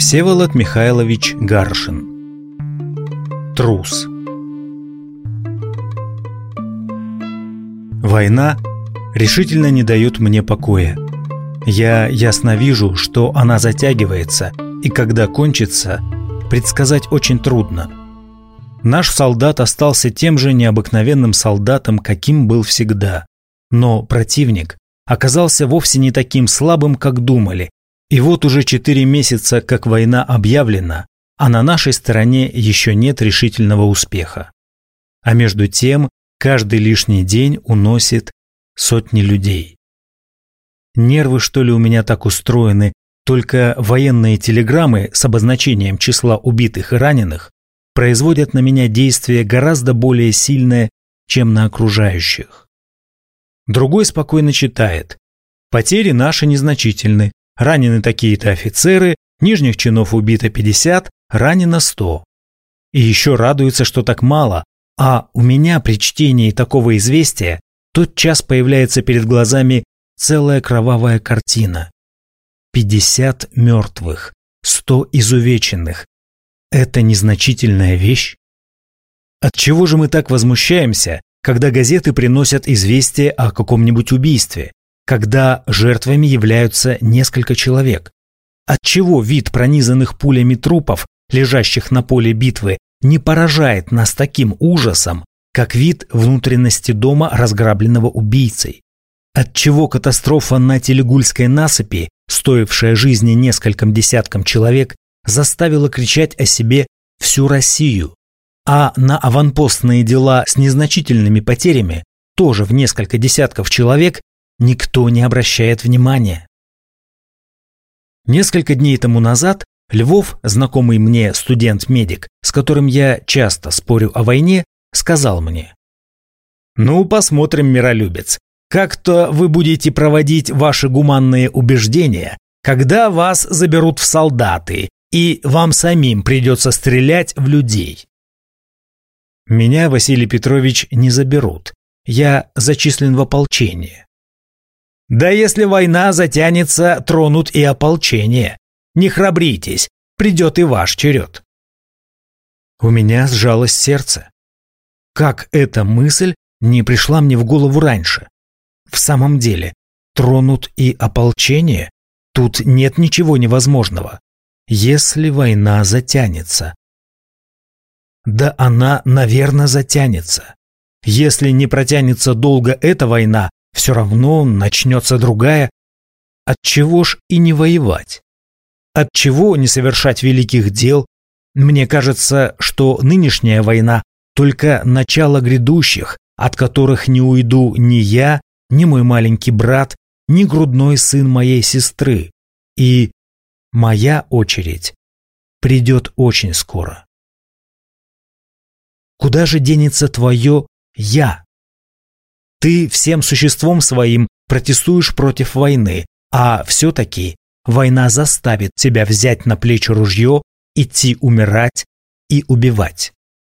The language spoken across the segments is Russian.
Всеволод Михайлович Гаршин. Трус. Война решительно не дает мне покоя. Я ясно вижу, что она затягивается, и когда кончится, предсказать очень трудно. Наш солдат остался тем же необыкновенным солдатом, каким был всегда. Но противник оказался вовсе не таким слабым, как думали. И вот уже 4 месяца, как война объявлена, а на нашей стороне еще нет решительного успеха. А между тем, каждый лишний день уносит сотни людей. Нервы, что ли, у меня так устроены, только военные телеграммы с обозначением числа убитых и раненых производят на меня действие гораздо более сильное, чем на окружающих. Другой спокойно читает: потери наши незначительны, ранены такие-то офицеры, нижних чинов убито 50, ранено 100. И еще радуется, что так мало, а у меня при чтении такого известия тотчас появляется перед глазами целая кровавая картина. 50 мертвых, 100 изувеченных. Это незначительная вещь? Отчего же мы так возмущаемся, когда газеты приносят известие о каком-нибудь убийстве, когда жертвами являются несколько человек? Отчего вид пронизанных пулями трупов, лежащих на поле битвы, не поражает нас таким ужасом, как вид внутренности дома, разграбленного убийцей? Отчего катастрофа на Телегульской насыпи, стоившая жизни нескольким десяткам человек, заставила кричать о себе всю Россию, а на аванпостные дела с незначительными потерями, тоже в несколько десятков человек, никто не обращает внимания? Несколько дней тому назад Львов, знакомый мне студент-медик, с которым я часто спорю о войне, сказал мне: «Ну, посмотрим, миролюбец, как-то вы будете проводить ваши гуманные убеждения, когда вас заберут в солдаты, и вам самим придется стрелять в людей». Меня, Василий Петрович, не заберут. Я зачислен в ополчение. Да если война затянется, тронут и ополчение. Не храбритесь, придет и ваш черед. У меня сжалось сердце. Как эта мысль не пришла мне в голову раньше? В самом деле, тронут и ополчение? Тут нет ничего невозможного. Если война затянется. Да она, наверное, затянется. Если не протянется долго эта война, все равно начнется другая. Отчего ж и не воевать? Отчего не совершать великих дел? Мне кажется, что нынешняя война только начало грядущих, от которых не уйду ни я, ни мой маленький брат, ни грудной сын моей сестры. И моя очередь придет очень скоро. Куда же денется твое «я»? Ты всем существом своим протестуешь против войны, а все-таки война заставит тебя взять на плечи ружье, идти умирать и убивать.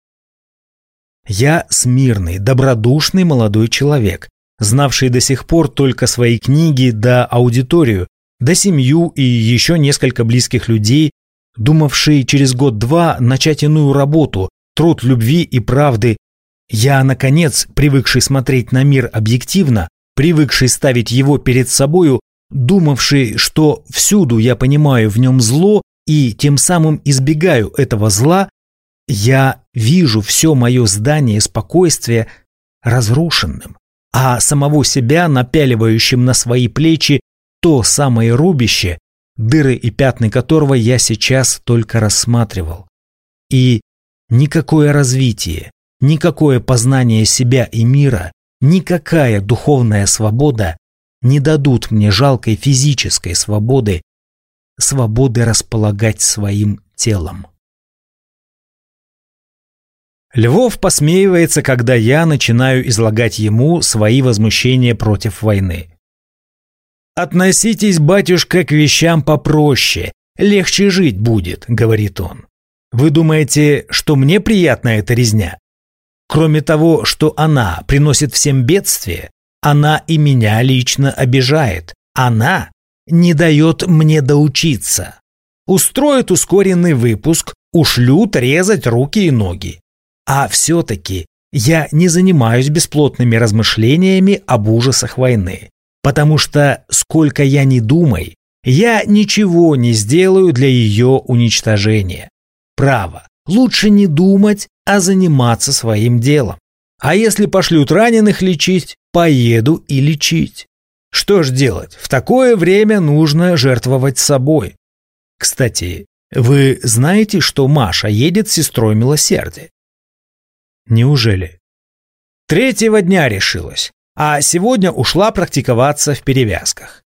Я смирный, добродушный молодой человек, знавший до сих пор только свои книги да аудиторию, да семью и еще несколько близких людей, думавший через год-два начать иную работу, труд любви и правды. Я, наконец, привыкший смотреть на мир объективно, привыкший ставить его перед собою, думавший, что всюду я понимаю в нем зло и тем самым избегаю этого зла, я вижу все мое здание спокойствия разрушенным, а самого себя напяливающим на свои плечи то самое рубище, дыры и пятна которого я сейчас только рассматривал. И никакое развитие, никакое познание себя и мира, никакая духовная свобода не дадут мне жалкой физической свободы, свободы располагать своим телом. Львов посмеивается, когда я начинаю излагать ему свои возмущения против войны. «Относитесь, батюшка, к вещам попроще, легче жить будет», — говорит он. «Вы думаете, что мне приятна эта резня? Кроме того, что она приносит всем бедствие, она и меня лично обижает. Она не дает мне доучиться. устроят ускоренный выпуск, ушлют резать руки и ноги. А все-таки я не занимаюсь бесплотными размышлениями об ужасах войны, потому что, сколько я ни думай, я ничего не сделаю для ее уничтожения. Право, лучше не думать, а заниматься своим делом. А если пошлют раненых лечить, поеду и лечить. Что ж делать? В такое время нужно жертвовать собой. Кстати, вы знаете, что Маша едет с сестрой милосердия? Неужели? 3-го дня решилась, а сегодня ушла практиковаться в перевязках.